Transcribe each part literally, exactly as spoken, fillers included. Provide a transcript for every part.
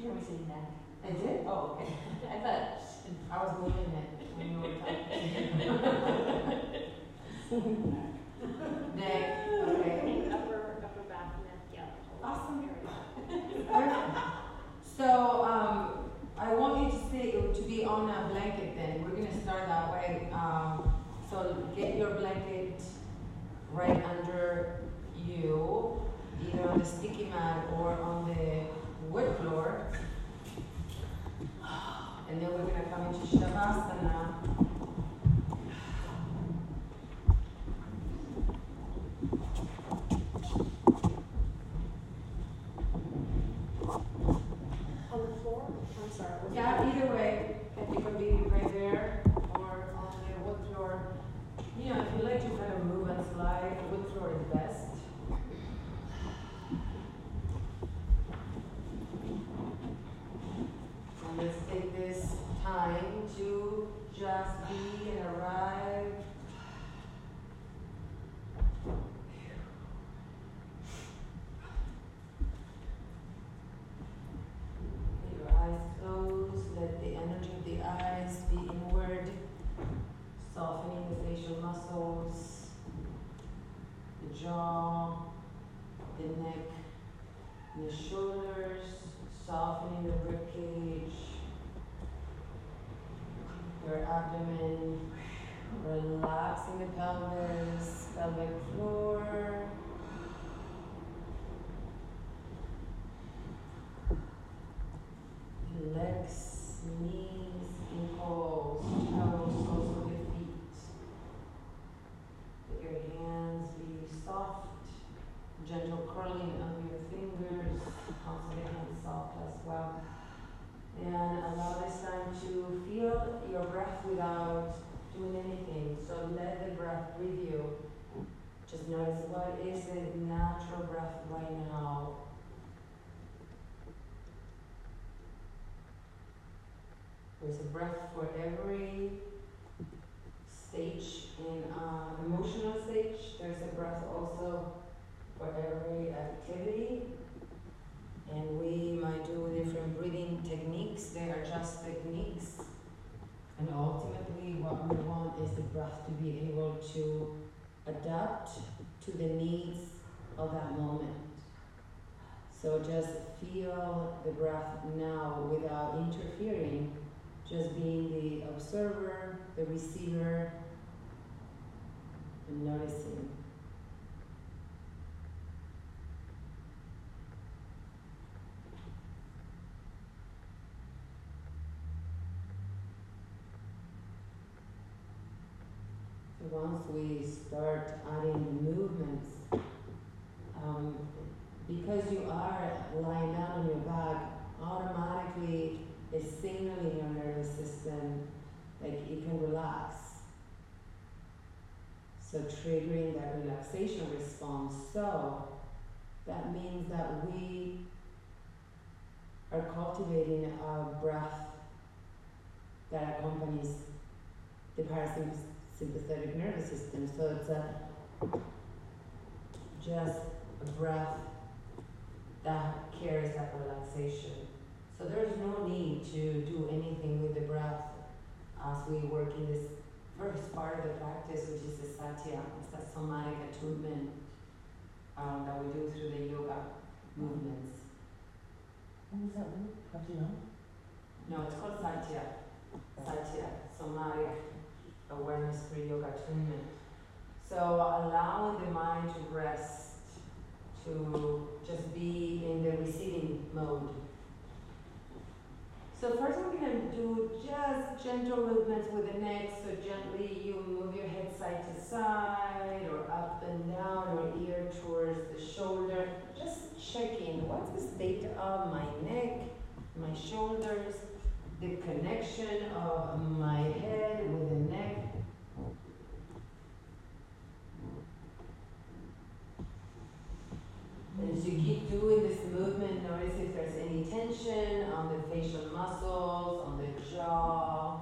hear me say neck? I did? Oh, okay. I thought, I was moving it when you were talking. Neck, okay. Upper, upper back, neck, yeah. Awesome. Perfect. So, um, I want you to stay, to be on a blanket then. We're gonna start that way. Um, so get your blanket right under you, either on the sticky mat or on the wood floor. And then we're gonna come into Shavasana. On the floor? I'm sorry. was Yeah, either way, you can be right there or on the wood floor. You know, if you like to kind of move and slide, wood floor is best. And let's take this time to just be and arrive. Your eyes closed, let the energy of the eyes be inward, softening the facial muscles, the jaw, the neck, the shoulders, softening the rib cage, your abdomen, relaxing the pelvis, pelvic floor. Legs, knees, ankles, toes, also the feet. Let your hands be soft, gentle curling of your fingers, also the hands soft as well. And allow this time to feel your breath without doing anything. So let the breath breathe you. Just notice what is the natural breath right now. There's a breath for every stage in uh, emotional stage. There's a breath also for every activity. And we might do different breathing techniques. They are just techniques. And ultimately what we want is the breath to be able to adapt to the needs of that moment. So just feel the breath now without interfering. Just being the observer, the receiver, and noticing. So once we start adding the movements, um, because you are lying down on your back, automatically is signaling your nervous system like it can relax. So triggering that relaxation response. So that means that we are cultivating a breath that accompanies the parasympathetic nervous system. So it's a just a breath that carries that relaxation. So there's no need to do anything with the breath as we work in this first part of the practice, which is the satya. It's that somatic attunement um, that we do through the yoga movements. what was that word? Pratyahara? No, it's called satya. Satya, somatic awareness through yoga attunement. So allowing the mind to rest, to just be in the receiving mode. So first we're going to do just gentle movements with the neck. So gently you move your head side to side or up and down or ear towards the shoulder. Just checking what's the state of my neck, my shoulders, the connection of my head with the neck. And as you keep doing this movement, notice if there's any tension on the facial muscles, on the jaw.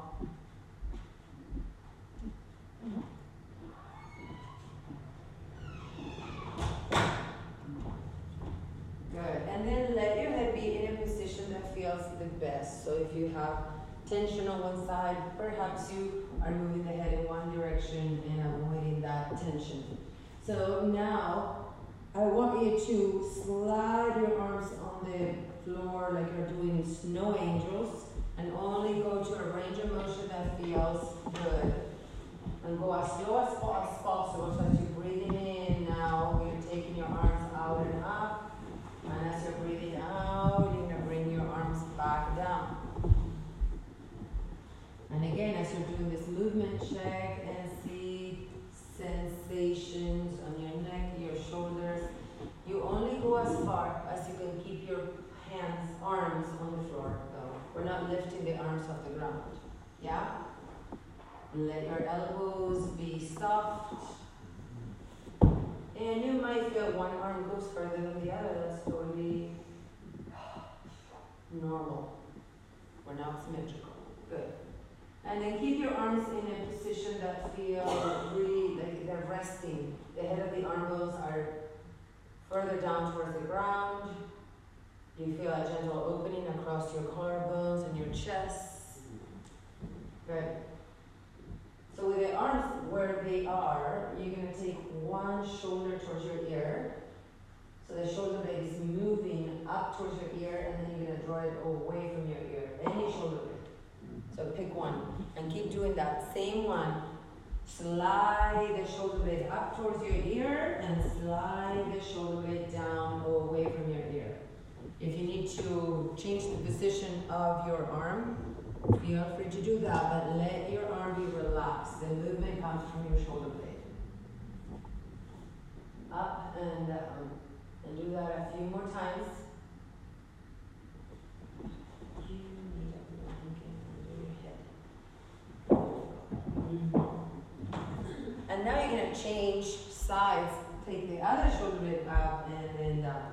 Good. And then let your head be in a position that feels best. So if you have tension on one side, perhaps you are moving the head in one direction and avoiding that tension. So now I want you to slide your arms on the floor like you're doing snow angels, and only go to a range of motion that feels good. And go as slow as possible. So as you're breathing in now, you're taking your arms out and up. And as you're breathing out, you're going to bring your arms back down. And again, as you're doing this movement, check and see sensations on your neck, your shoulders. You only go as far as you can keep your hands, arms on the floor, though. We're not lifting the arms off the ground. Yeah? And let your elbows be soft. And you might feel one arm goes further than the other. That's totally normal. We're not symmetrical. Good. And then keep your arms in a position that feels really like they're resting. The head of the arm bones are further down towards the ground. You feel a gentle opening across your collarbones and your chest. Good. So with the arms where they are, you're going to take one shoulder towards your ear. So the shoulder blade is moving up towards your ear, and then you're going to draw it away from your ear. Any shoulder blade. So pick one. And keep doing that same one. Slide the shoulder blade up towards your ear, and slide the shoulder blade down away from your ear. If you need to change the position of your arm, feel free to do that, but let your arm be relaxed. The movement comes from your shoulder blade. Up and down. And do that a few more times. You need a blanket under your head. And now you're going to change sides. Take the other shoulder blade up and then down.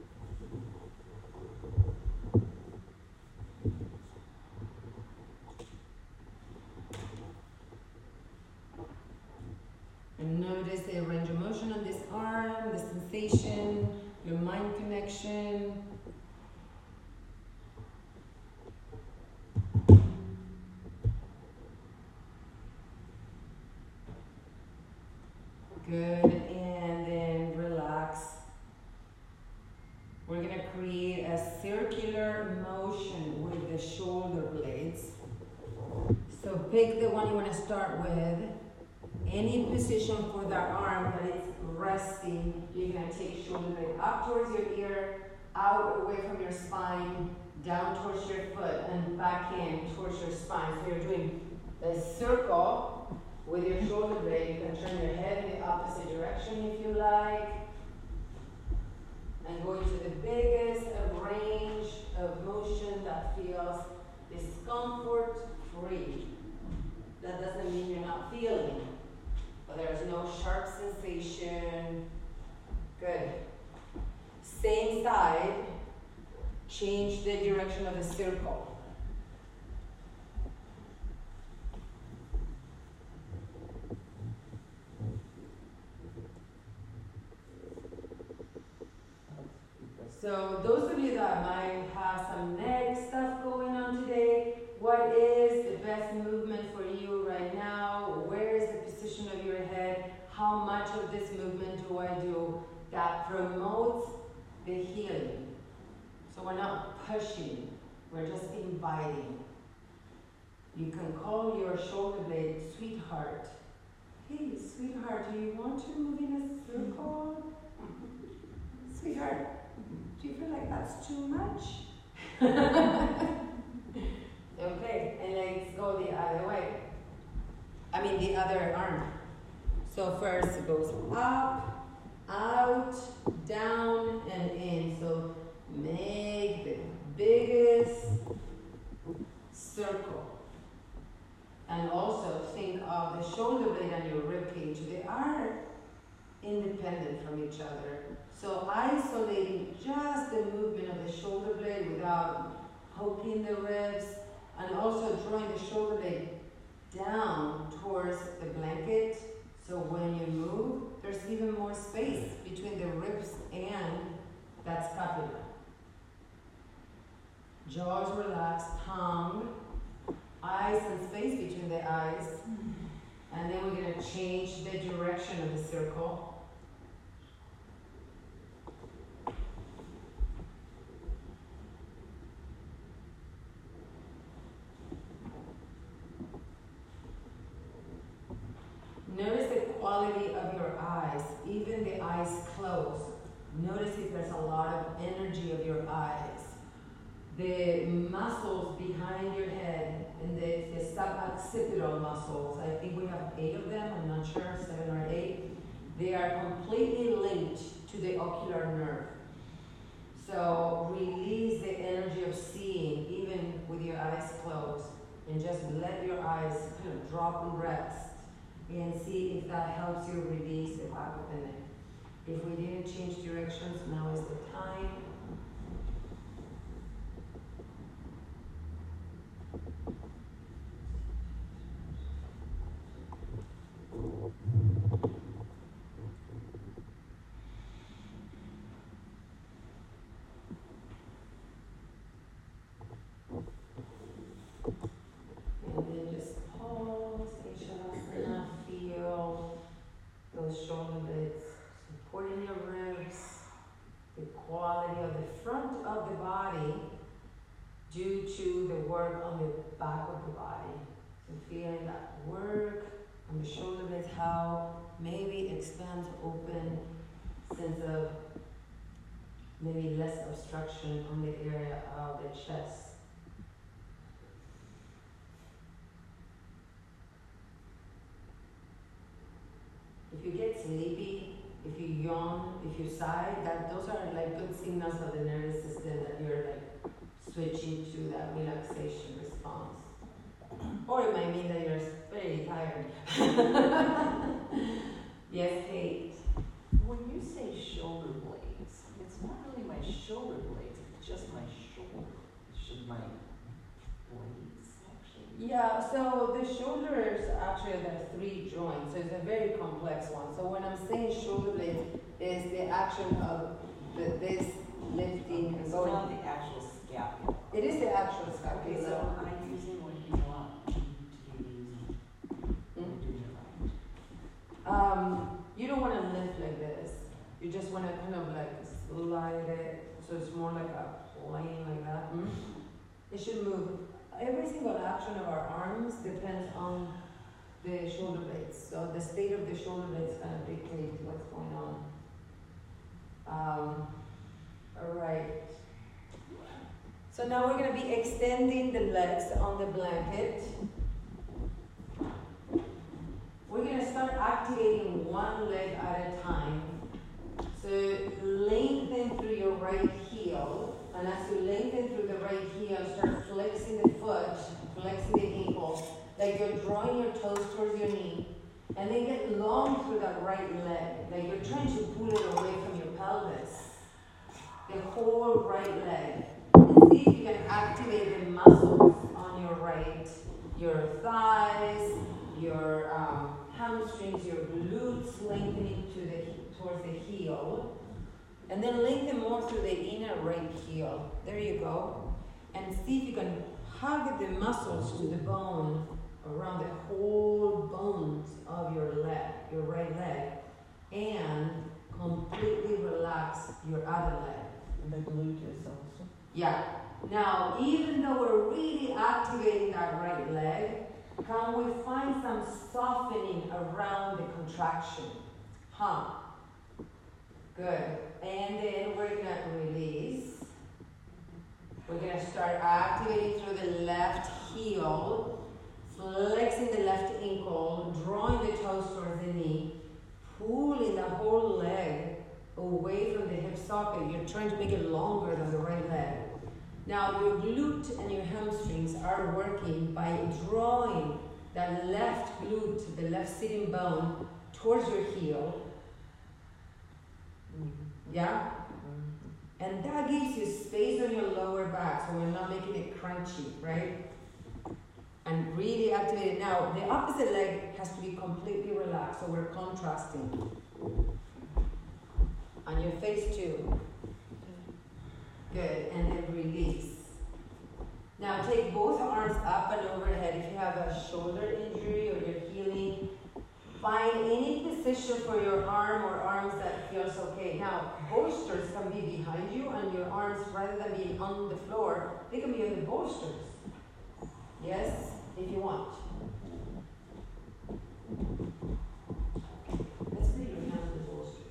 And notice the range of motion on this arm, the sensation, your mind connection. Good, and then relax. We're going to create a circular motion with the shoulder blades. So pick the one you want to start with. Any position for that arm that is resting, you're going to take shoulder blade up towards your ear, out away from your spine, down towards your foot, and back in towards your spine. So you're doing a circle with your shoulder blade. You can turn your head in the opposite direction if you like. And go into the biggest range of motion that feels discomfort-free. That doesn't mean you're not feeling. There's no sharp sensation. Good. Same side. Change the direction of the circle. So those of you that might have some neck stuff going on today, what is the best movement for you right now? Where is the position of your head? How much of this movement do I do that promotes the healing? So we're not pushing, we're just inviting. You can call your shoulder blade sweetheart. Hey, sweetheart, do you want to move in a circle? Sweetheart, do you feel like that's too much? Okay, and let's go the other way. I mean the other arm. So first it goes up, out, down, and in. So make the biggest circle. And also think of the shoulder blade and your rib cage. They are independent from each other. So isolating just the movement of the shoulder blade without poking the ribs, and also drawing the shoulder blade down towards the blanket. So when you move, there's even more space between the ribs and that scapula. jaws relaxed, tongue, eyes and space between the eyes. And then we're going to change the direction of the circle. Notice the quality of your eyes, even the eyes closed. Notice if there's a lot of energy of your eyes. The muscles behind your head and the, the suboccipital muscles, I think we have eight of them, I'm not sure, seven or eight. They are completely linked to the ocular nerve. So release the energy of seeing, even with your eyes closed, and just let your eyes kind of drop and rest. And see if that helps you release the back of the neck. If we didn't change directions, now is the time. And then just pause, Shavasana, feel those shoulder blades supporting your ribs, the quality of the front of the body due to the work on the back of the body. So feeling that work on the shoulder blades, how maybe expands, open, sense of maybe less obstruction on the area of the chest. If you get sleepy, if you yawn, if you sigh, that those are like good signals of the nervous system that you're like switching to that relaxation response. Or it might mean that you're very tired. Yes, Kate. When you say shoulder blades, it's not really my shoulder blades, it's just my shoulder. Should my blades actually? Yeah, so the shoulders actually there are three joints, so it's a very complex one. So when I'm saying shoulder blades, is the action of the, this lifting and It's going. not the actual scapula. It is the actual scapula. Okay, so am I using what you want me to be using? Or doing it right? Um, you don't want to lift like this. You just want to kind of like slide it, so it's more like a plane like that. Mm? It should move. Every single action of our arms depends on the shoulder blades. So the state of the shoulder blades kind of dictates what's going on. Um, all right. So now we're going to be extending the legs on the blanket. We're going to start activating one leg at a time. So lengthen through your right heel. And as you lengthen through the right heel, start flexing the foot, flexing the ankle, like you're drawing your toes towards your knee. And then get long through that right leg, like you're trying to pull it away from your pelvis. The whole right leg. And see if you can activate the muscles on your right, your thighs, your um, hamstrings, your glutes lengthening to the towards the heel. And then lengthen more through the inner right heel. There you go. And see if you can hug the muscles to the bone around the whole bones of your leg, your right leg. And completely relax your other leg. And the gluteus also. Yeah. Now, even though we're really activating that right leg, can we find some softening around the contraction? Huh. Good. And then we're going to release. We're going to start activating through the left heel, flexing the left ankle, drawing the toes towards the knee, pulling the whole leg away from the hip socket. You're trying to make it longer than the right leg. Now your glute and your hamstrings are working by drawing that left glute, the left sitting bone, towards your heel. Yeah? And that gives you space on your lower back, so we're not making it crunchy, right? And really activate it. Now, the opposite leg has to be completely relaxed, so we're contrasting. On your face too. Good, and then release. Now take both arms up and overhead. If you have a shoulder injury or you're healing, find any position for your arm or arms that feels okay. Now, bolsters can be behind you and your arms, rather than being on the floor, they can be on the bolsters. Yes, if you want. Let's put your hands on the bolster.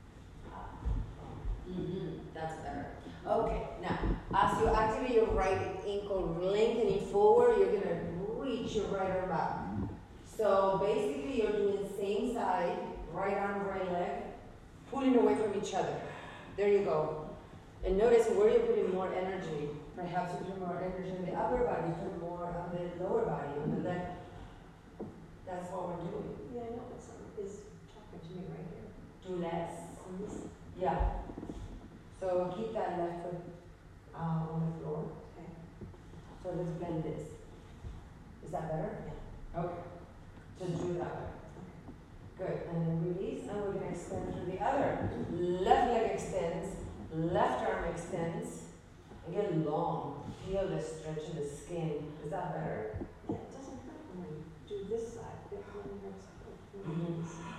Mm-hmm, that's better. Okay, now, as you activate your right ankle, lengthening forward, you're gonna reach your right arm back. So basically you're doing the same side, right arm, right leg, pulling away from each other. There you go. And notice where you're putting more energy. Perhaps you put more energy in the upper body, put more on the lower body, on the leg. That's what we're doing. Yeah, I know, it's, um, is talking to me right here. Do less. On this, Yeah. So keep that left foot uh, on the floor. okay. So let's blend this. Is that better? Yeah. Okay. Just do that way. Good. And then release, and we're going to extend through the other. Left leg extends, left arm extends, and get long. Feel the stretch in the skin. Is that better? Yeah, it doesn't hurt when we do this side, it really hurts when we do this side.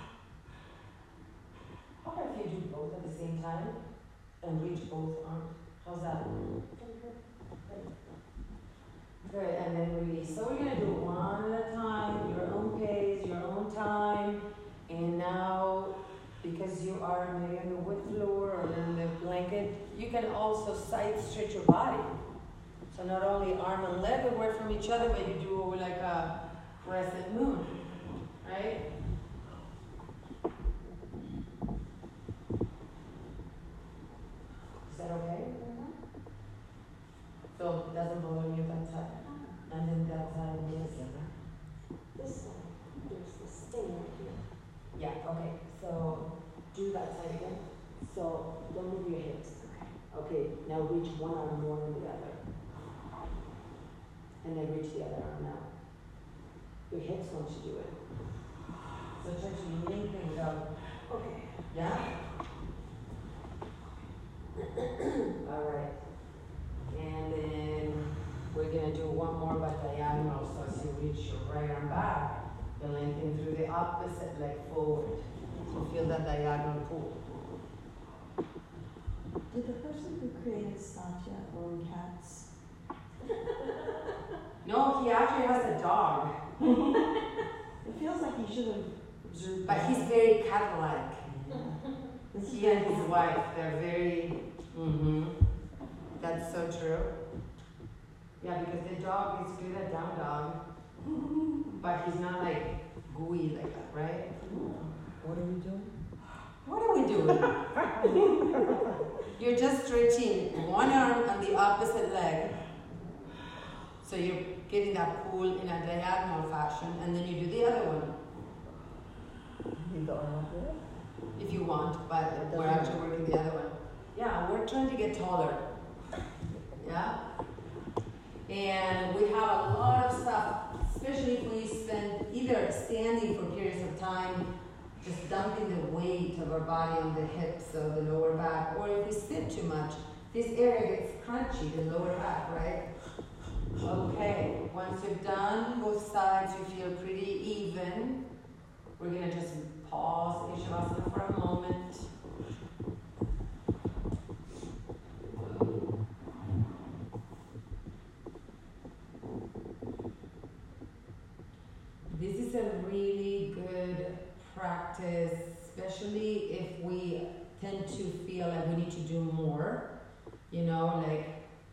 How about if you do both at the same time and reach both arms? How's that? Doesn't hurt. Good, and then release. So we're gonna do it one at a time, your own pace, your own time. And now, because you are maybe on the wood floor or in the blanket, you can also side stretch your body. So not only arm and leg away from each other, but you do like a crescent moon, right? Is that okay? Mm-hmm. So it doesn't bother you that side? And then that side, yes. This side, there's this thing right here. Yeah, okay, so do that side again. So, don't move your hips. Okay, now reach one arm more than the other. And then reach the other arm now. Your hips want you to do it. So try to lengthen it up. Okay. Yeah? Alright. And then we're gonna do one more but diagonal. So as you reach your right arm back, you lengthen through the opposite leg forward. So feel that diagonal pull. Did the person who created Satya own cats? No, he actually has a dog. It feels like he should have observed. But that. he's very cat-like. This is He and very his happy. wife, they're very, mm-hmm. That's so true. Yeah, because the dog is good at down dog, but he's not like gooey like that, right? What are we doing? What are we doing? You're just stretching one arm on the opposite leg. So you're getting that pull in a diagonal fashion, and then you do the other one. You the arm up there? If you want, but we're actually working the other one. Yeah, we're trying to get taller. Yeah? And we have a lot of stuff, especially if we spend either standing for periods of time, just dumping the weight of our body on the hips or the lower back, or if we sit too much, this area gets crunchy, the lower back, right? Okay, once you've done both sides, you feel pretty even. We're gonna just pause Ishavasana for a moment. This is a really good practice, especially if we tend to feel like we need to do more, you know, like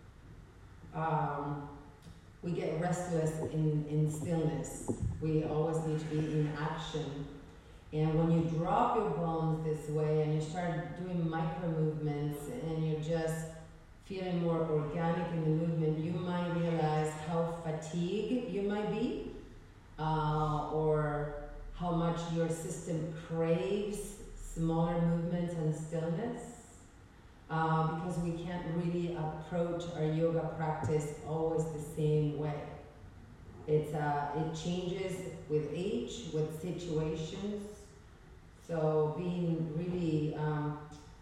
um, we get restless in, in stillness. We always need to be in action. And when you drop your bones this way and you start doing micro movements and you're just feeling more organic in the movement, you might realize how fatigued you might be, uh, or how much your system craves smaller movements and stillness. Uh, because we can't really approach our yoga practice always the same way. It's, uh, it changes with age, with situations. So being really um,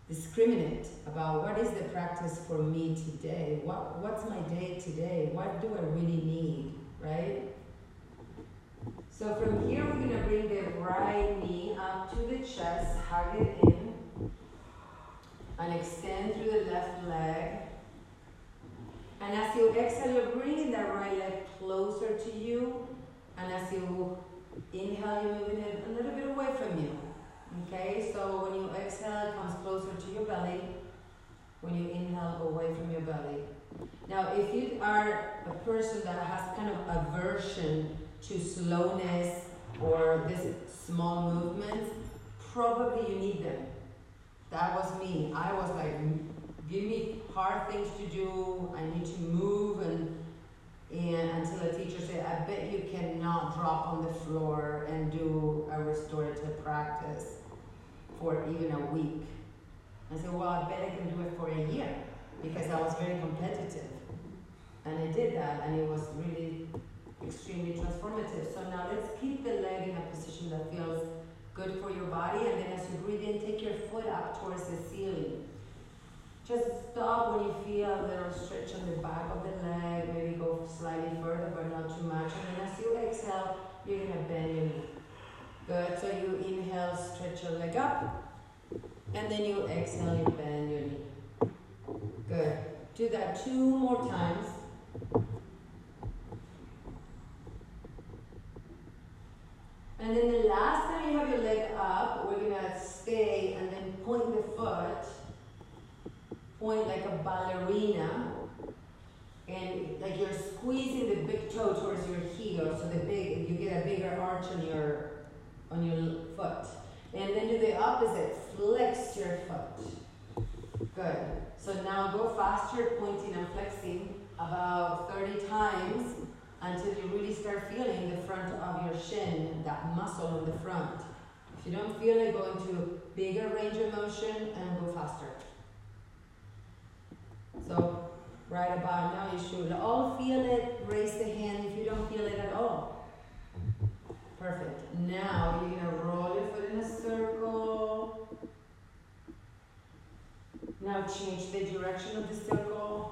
discriminate about what is the practice for me today. What what's my day today? What do I really need, right? So from here, we're gonna bring the right knee up to the chest, hug it in, and extend through the left leg. And as you exhale, you're bringing that right leg closer to you. And as you inhale, you're moving it a little bit away from you. Okay, so when you exhale, it comes closer to your belly. When you inhale, away from your belly. Now, if you are a person that has kind of aversion to slowness or this small movements, probably you need them. That was me. I was like, give me hard things to do. I need to move, and and until a teacher said, I bet you cannot drop on the floor and do a restorative practice for even a week. I said, well, I bet I can do it for a year, because I was very competitive. And I did that, and it was really extremely transformative. So now let's keep the leg in a position that feels good for your body, and then as you breathe in, take your foot up towards the ceiling. Just stop when you feel a little stretch on the back of the leg, maybe go slightly further, but not too much. And then as you exhale, you're gonna bend your knee. Good, so you inhale, stretch your leg up, and then you exhale, you bend your knee. Good, do that two more times. And then the last time you have your leg up, we're gonna stay and then point the foot, point like a ballerina, and like you're squeezing the big toe towards your heel, so the big, you get a bigger arch on your on your foot. And then do the opposite, flex your foot. Good. So now go faster, pointing and flexing about thirty times until you really start feeling the front of your shin, that muscle in the front. If you don't feel it, go into bigger range of motion and go faster. So right about now, you should all feel it. Raise the hand if you don't feel it at all. Perfect. Now you're gonna roll your foot in a circle. Now change the direction of the circle.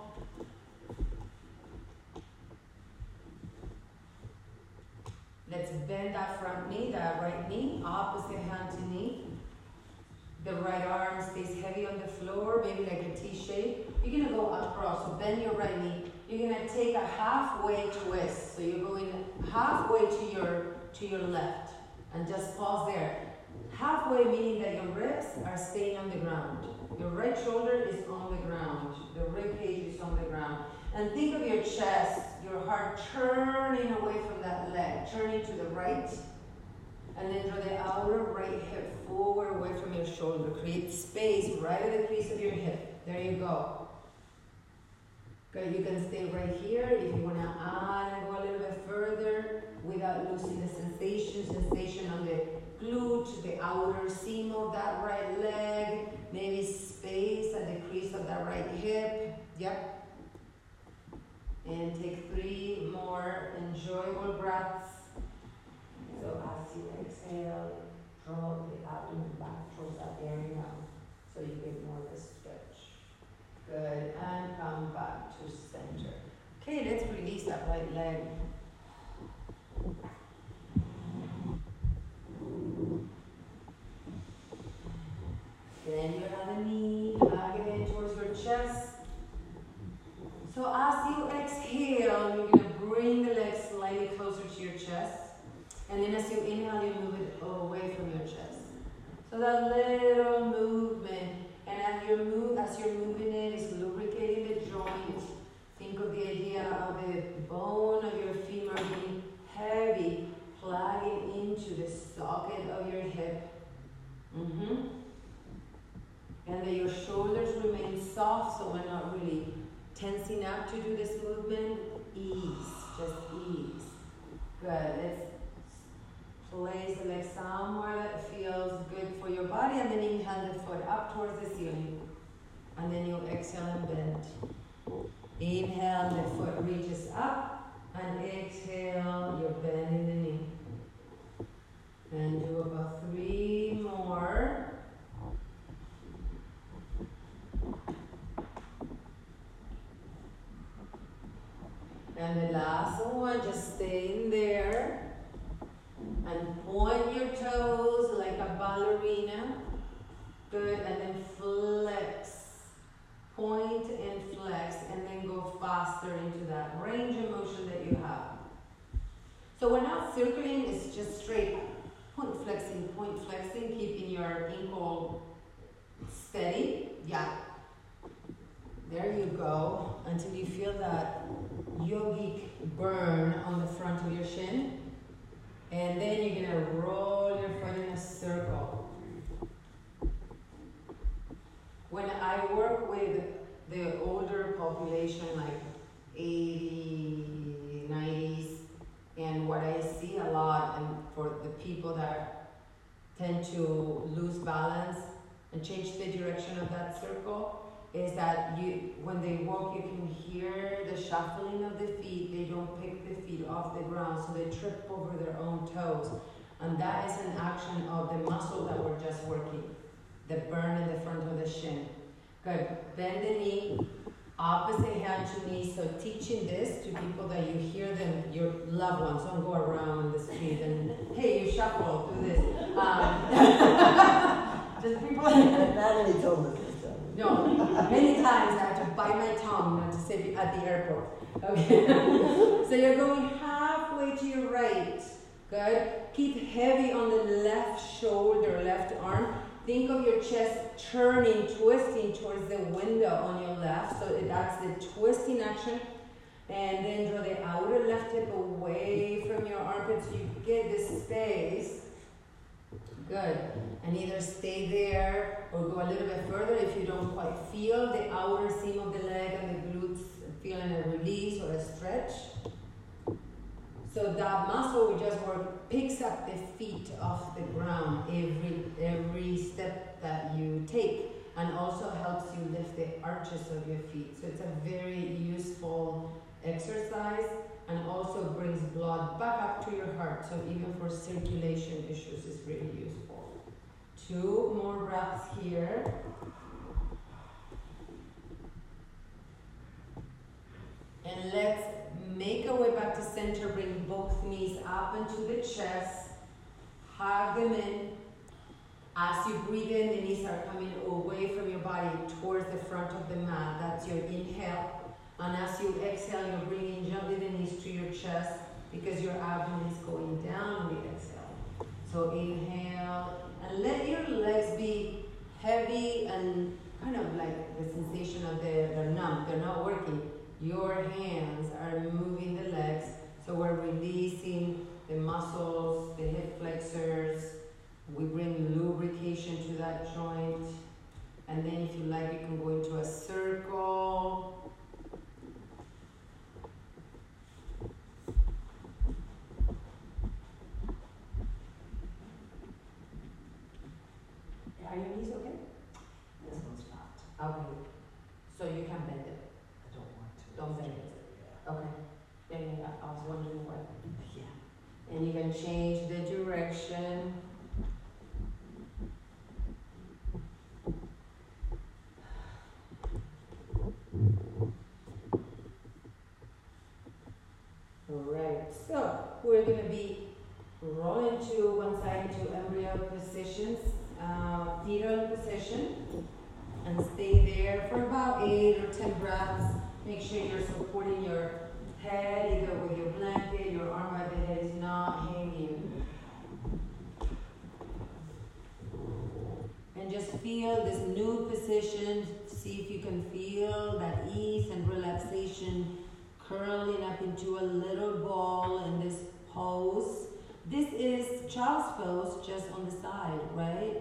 Let's bend that front knee, that right knee, opposite hand to knee. The right arm stays heavy on the floor, maybe like a T shape. You're gonna go across, so bend your right knee. You're gonna take a halfway twist. So you're going halfway to your to your left, and just pause there. Halfway meaning that your ribs are staying on the ground. Your right shoulder is on the ground. The rib cage is on the ground. And think of your chest, your heart turning away from that leg, turning to the right. And then draw the outer right hip forward away from your shoulder. Create space right at the crease of your hip. There you go. Good, you can stay right here. If you want to add and go a little bit further without losing the sensation, sensation on the glute, the outer seam of that right leg, maybe space at the crease of that right hip. Yep. And take three more enjoyable breaths. So as you exhale, draw the abdomen back towards that area so you get more of a stretch. Good, and come back to center. Okay, let's release that right leg. Bend your other knee, hug it in towards your chest. So as you exhale, you're going to bring the legs slightly closer to your chest. And then as you inhale, you move it away from your chest. So that little movement, and as you move, as you're moving it, it's lubricating the joint. Think of the idea of the bone of your femur being heavy, plugging into the socket of your hip. Mm-hmm. And that your shoulders remain soft, so we're not really tensing up to do this movement. Ease, just ease. Good. Let's place the leg somewhere that feels good for your body, and then inhale the foot up towards the ceiling. And then you exhale and bend. Inhale, the foot reaches up, and exhale, you're bending the knee. And do about three more. And the last one, just stay in there and point your toes like a ballerina. Good, and then flex. Point and flex, and then go faster into that range of motion that you have. So we're not circling, it's just straight point flexing, point flexing, keeping your ankle steady. Yeah. There you go, until you feel that yogic burn on the front of your shin. And then you're gonna roll your foot in a circle. When I work with the older population, like eighties, nineties, and what I see a lot, and for the people that tend to lose balance and change the direction of that circle, is that you, when they walk, you can hear the shuffling of the feet. They don't pick the feet off the ground, so they trip over their own toes. And that is an action of the muscle that we're just working. The burn in the front of the shin. Good. Bend the knee, opposite hand to knee. So teaching this to people that you hear them, your loved ones, don't go around the street and, hey, you shuffle, do this. Um, just people. Natalie told us this. So. No, many times I have to bite my tongue not to say at the airport. Okay. So you're going halfway to your right. Good. Keep heavy on the left shoulder, left arm. Think of your chest turning, twisting towards the window on your left. So that's the twisting action. And then draw the outer left hip away from your armpit so you get this space. Good. And either stay there or go a little bit further if you don't quite feel the outer seam of the leg and the glutes feeling a release or a stretch. So that muscle we just worked picks up the feet off the ground every every step that you take, and also helps you lift the arches of your feet. So it's a very useful exercise, and also brings blood back up to your heart. So even for circulation issues, it's really useful. Two more breaths here. And let's make our way back to center. Bring both knees up into the chest. Hug them in. As you breathe in, the knees are coming away from your body towards the front of the mat. That's your inhale. And as you exhale, you're bringing gently the knees to your chest because your abdomen is going down with the exhale. So inhale, and let your legs be heavy and kind of like the sensation of the, they're numb, they're not working. Your hands are moving the legs, so we're releasing the muscles, the hip flexors. We bring lubrication to that joint. And then if you like, you can go into a circle. Are your knees okay? This one's not. Okay. So you can bend it. I don't want to. Don't bend it. Yeah. Okay. Yeah, yeah, yeah. I was wondering why. Yeah. And you can change the direction. Alright, so we're going to be rolling to one side into embryo positions, uh, fetal position, and stay there for about eight or ten breaths. Make sure you're supporting your head either with your blanket, your arm by the head is not hanging. And just feel this new position. See if you can feel that ease and relaxation curling up into a little ball in this pose. This is child's pose, just on the side, right?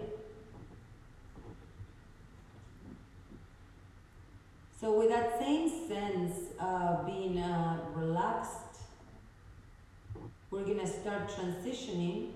So with that same sense of being uh, relaxed, we're gonna start transitioning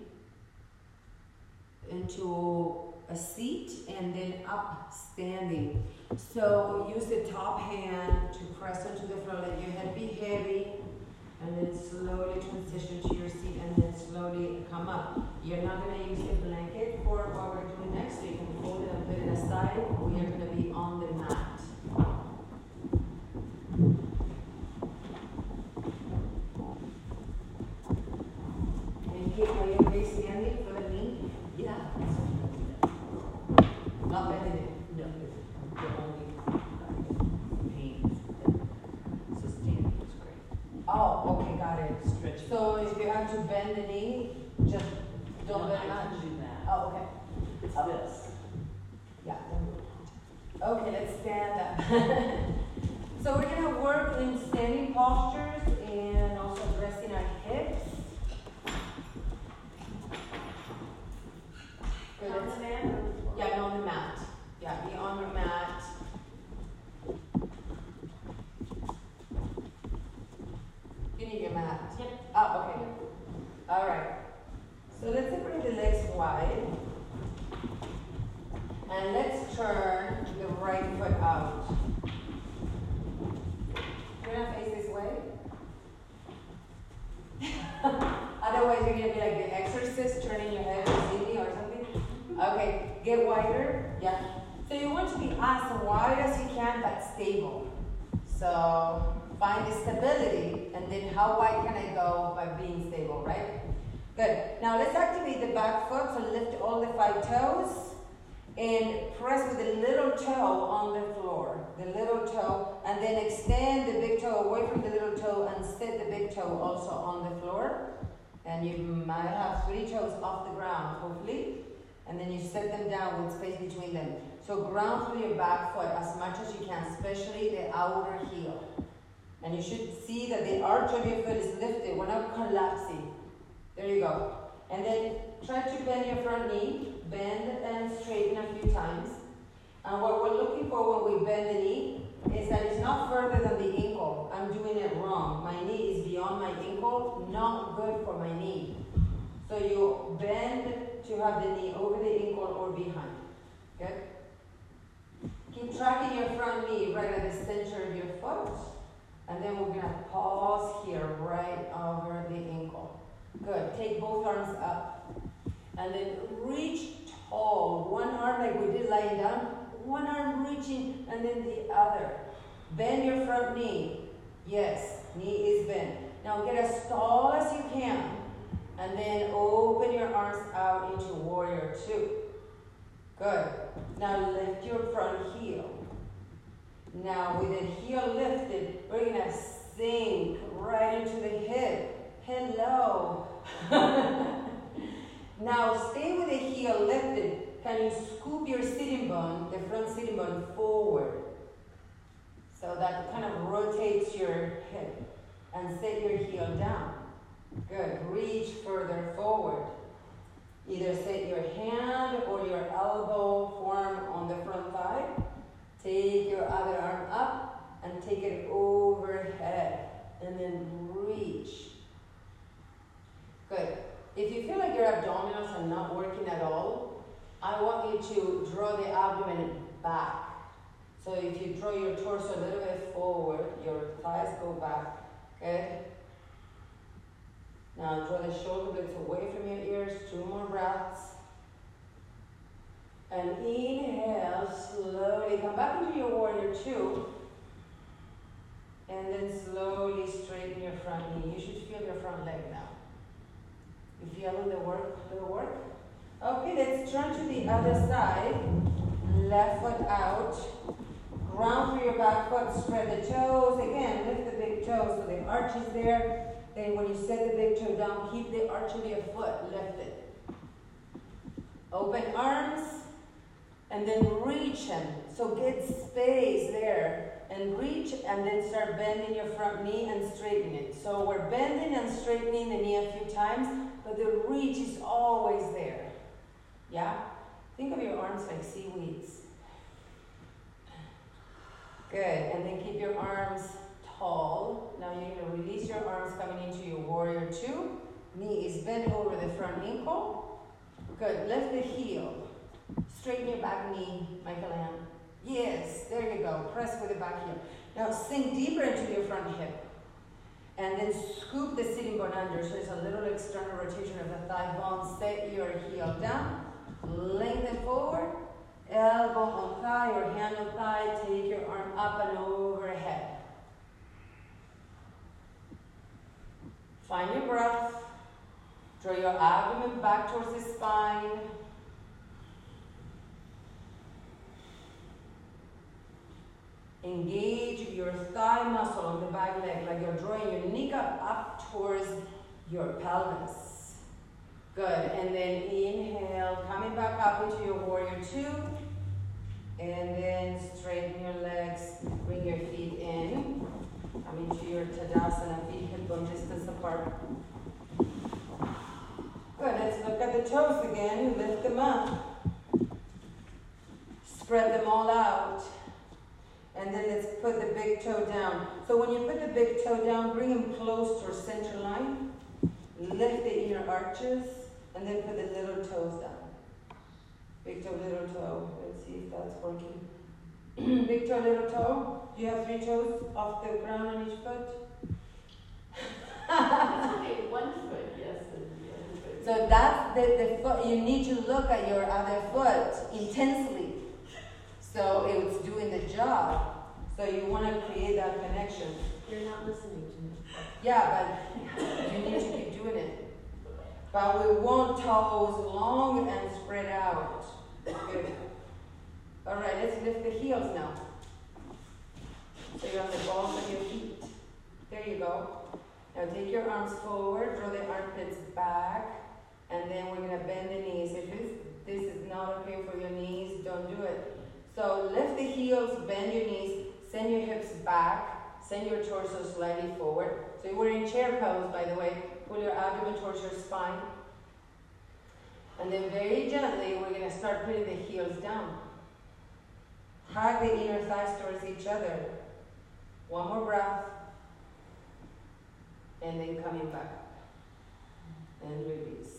into a seat and then up standing. So use the top hand to press onto the floor, let your head be heavy, and then slowly transition to your seat and then slowly come up. You're not going to use the blanket for what we're doing next, so you can hold it and put it aside. We are going to be on the mat. Oh, okay, got it. Stretch. So if you have to bend the knee, just don't No, bend I much. can do that. Oh, okay. It's Oh. this. Yeah. Okay, let's stand up. So we're gonna work in standing postures and also resting our hips. Good. On let's- the mat or the floor? Yeah, no, on the mat. Yeah, be on your mat. You need your mat. Yep. Oh, okay. All right. So let's separate the legs wide. And let's turn the right foot out. You're gonna face this way. Otherwise, you're gonna be like the exorcist, turning your head to see me or something. Okay, get wider. Yeah. So you want to be as wide as you can, but stable. So find the stability, and then how wide can I go by being stable, right? Good. Now let's activate the back foot. So lift all the five toes and press with the little toe on the floor. The little toe, and then extend the big toe away from the little toe and set the big toe also on the floor. And you might have three toes off the ground, hopefully. And then you set them down with space between them. So ground through your back foot as much as you can, especially the outer heel. And you should see that the arch of your foot is lifted. We're not collapsing. There you go. And then try to bend your front knee. Bend and straighten a few times. And what we're looking for when we bend the knee is that it's not further than the ankle. I'm doing it wrong. My knee is beyond my ankle. Not good for my knee. So you bend to have the knee over the ankle or behind. Good? Keep tracking your front knee right at the center of your foot. And then we're going to pause here right over the ankle. Good. Take both arms up. And then reach tall. One arm like we did lying down. One arm reaching and then the other. Bend your front knee. Yes, knee is bent. Now get as tall as you can. And then open your arms out into warrior two. Good. Now lift your front heel. Now with the heel lifted, we're going to sink right into the hip. Hello. Now stay with the heel lifted. Can you scoop your sitting bone, the front sitting bone, forward? So that kind of rotates your hip. And set your heel down. Good. Reach further forward. Either set your hand or your elbow form on the front thigh. Take your other arm up and take it overhead. And then reach. Good. If you feel like your abdominals are not working at all, I want you to draw the abdomen back. So if you draw your torso a little bit forward, your thighs go back. Good. Now draw the shoulder blades away from your ears. Two more breaths. And inhale, slowly come back into your warrior two. And then slowly straighten your front knee. You should feel your front leg now. You feel the work, the work? Okay, let's turn to the other side. Left foot out. Ground through your back foot, spread the toes. Again, lift the big toe so the arch is there. Then when you set the big toe down, keep the arch of your foot lifted. Open arms, and then reach them. So get space there. And reach, and then start bending your front knee and straighten it. So we're bending and straightening the knee a few times, but the reach is always there. Yeah? Think of your arms like seaweeds. Good, and then keep your arms tall. Now you're going to release your arms coming into your warrior two. Knee is bent over the front ankle. Good, lift the heel. Straighten your back knee, Michael Ann. Yes, there you go. Press with the back heel. Now sink deeper into your front hip. And then scoop the sitting bone under. So there's a little external rotation of the thigh bone. Set your heel down. Lengthen forward. Elbow on thigh or hand on thigh. Take your arm up and overhead. Find your breath. Draw your abdomen back towards the spine. Engage your thigh muscle on the back leg, like you're drawing your knee up, up towards your pelvis. Good, and then inhale, coming back up into your warrior two, and then straighten your legs, bring your feet in, come into your Tadasana, feet hip bone distance apart. Good, let's look at the toes again, lift them up. Spread them all out. And then let's put the big toe down. So when you put the big toe down, bring them close to our center line. Lift the inner arches, and then put the little toes down. Big toe, little toe. Let's see if that's working. Big toe, little toe. Do you have three toes off the ground on each foot? Okay, one foot, yes, and the other foot. So that's the, the foot. You need to look at your other foot intensely. So it's doing the job. So you want to create that connection. You're not listening to me. Yeah, but you need to keep doing it. But we want toes long and spread out. Good. All right, let's lift the heels now. So you're on the balls of your feet. There you go. Now take your arms forward, draw the armpits back, and then we're going to bend the knees. If this, this is not okay for your knees, don't do it. So lift the heels, bend your knees, send your hips back, send your torso slightly forward. So we're in chair pose, by the way. Pull your abdomen towards your spine. And then very gently, we're going to start putting the heels down. Hug the inner thighs towards each other. One more breath. And then coming back up. And release.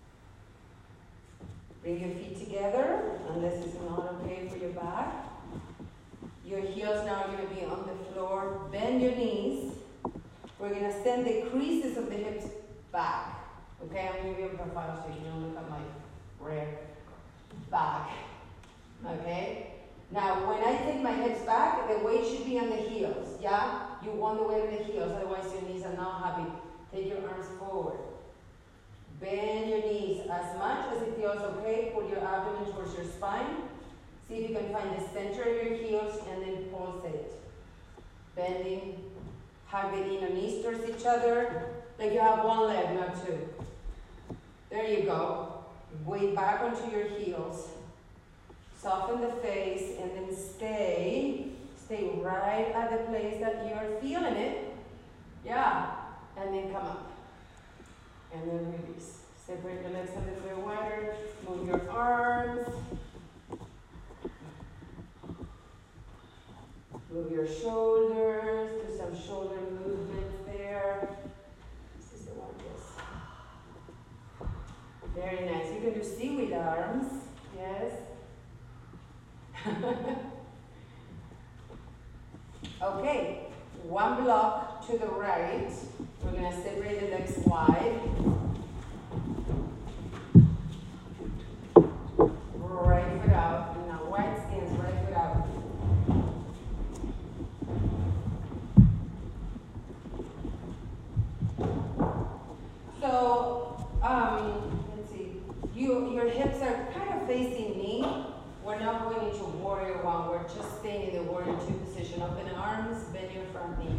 Bring your feet together, and this is not okay for your back. Your heels now are going to be on the floor. Bend your knees. We're going to send the creases of the hips back. Okay, I'm going to give you a profile so you don't look at my rear back. Okay? Now, when I take my hips back, the weight should be on the heels. Yeah? You want the weight on the heels, otherwise your knees are not happy. Take your arms forward. Bend your knees as much as it feels okay. Pull your abdomen towards your spine. See if you can find the center of your heels and then pulsate. Bending. Hug the inner knees towards each other. Like you have one leg, not two. There you go. Weight back onto your heels. Soften the face and then stay. Stay right at the place that you're feeling it. Yeah. And then come up. And then release. Separate the legs a little bit wider. Move your arms. Move your shoulders. Do some shoulder movements there. This is the one, yes. Very nice. You can do seaweed arms. Yes. Okay. One block to the right. We're going to separate the legs wide. Right foot out. And now wide stance, right foot out. So, um, let's see. You, your hips are kind of facing me. We're not going into warrior one. We're just staying in the warrior two position. Open arms, bend your front knee.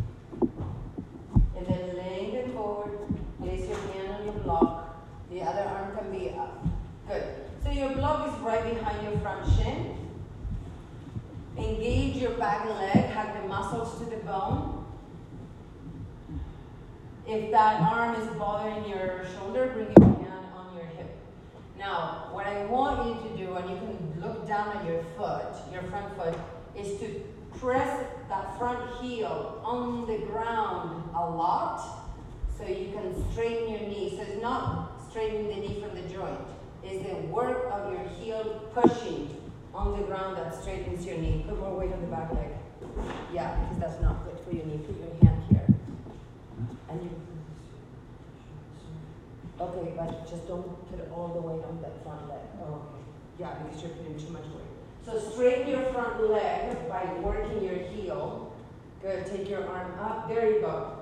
And then lengthen forward, place your hand on your block. The other arm can be up. Good. So your block is right behind your front shin. Engage your back leg, hug the muscles to the bone. If that arm is bothering your shoulder, bring your hand on your hip. Now, what I want you to do, and you can look down at your foot, your front foot, is to press that front heel on the ground a lot so you can straighten your knee. So it's not straightening the knee from the joint. It's the work of your heel pushing on the ground that straightens your knee. Put more weight on the back leg. Yeah, because that's not good for your knee. Put your hand here. And you. Okay, but just don't put all the weight on that front leg. Oh, okay. Yeah, because you're putting too much weight. So straighten your front leg by working your heel. Good, take your arm up. There you go.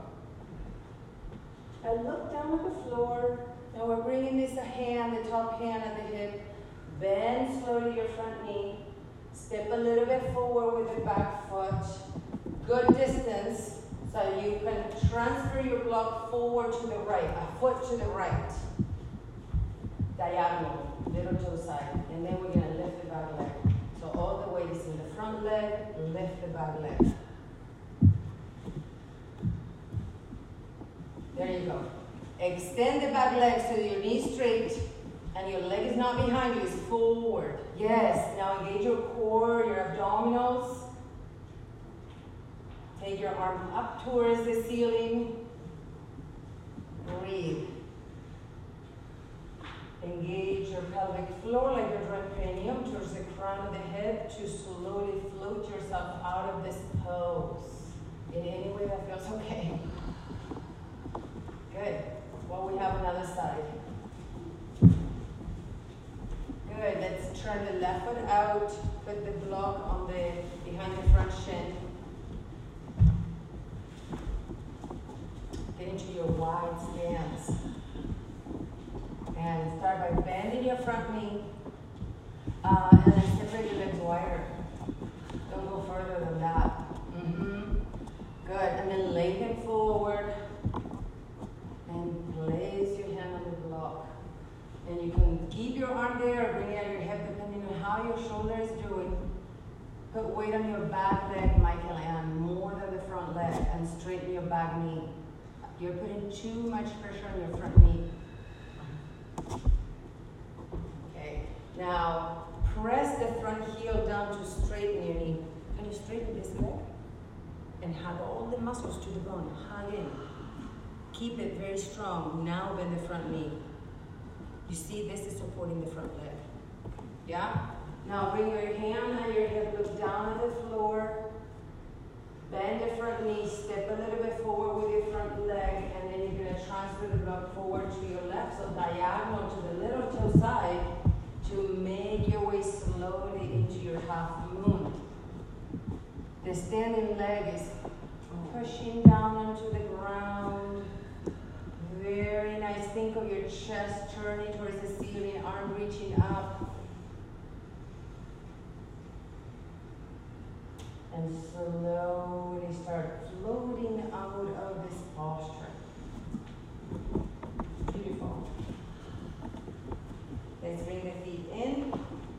And look down at the floor. Now we're bringing this hand, the top hand at the hip. Bend slowly your front knee. Step a little bit forward with the back foot. Good distance, so you can transfer your block forward to the right, a foot to the right. Diagonal, little toe side. And then we're gonna lift the back leg. So all the weight is in the front leg, lift the back leg. There you go. Extend the back leg so your knee's straight and your leg is not behind you, it's forward. Yes, now engage your core, your abdominals. Take your arm up towards the ceiling. Breathe. Engage your pelvic floor like your right cranium towards the crown of the head to slowly float yourself out of this pose. In any way that feels okay. Good. Well, we have another side. Good. Let's turn the left foot out. Put the block on the behind the front shin. Get into your wide stance. And start by bending your front knee. Uh, and then separate your legs wider. Don't go further than that. Mm-hmm. Good. And then lengthen forward. And place your hand on the block. And you can keep your arm there or bring it out your hip depending on how your shoulder is doing. Put weight on your back leg, Michael Ann, more than the front leg, and straighten your back knee. You're putting too much pressure on your front knee. Okay, now press the front heel down to straighten your knee. Can you straighten this leg? And hug all the muscles to the bone. Hug in. Keep it very strong. Now bend the front knee. You see, this is supporting the front leg. Yeah? Now bring your hand on your hip, look down at the floor. Bend the front knee, step a little bit forward with your front leg, and then you're going to transfer the block forward to your left, so diagonal to the little toe side to make your way slowly into your half moon. The standing leg is pushing down onto the ground. Very nice. Think of your chest turning towards the ceiling, arm reaching up. And slowly start floating out of this posture. Beautiful. Let's bring the feet in.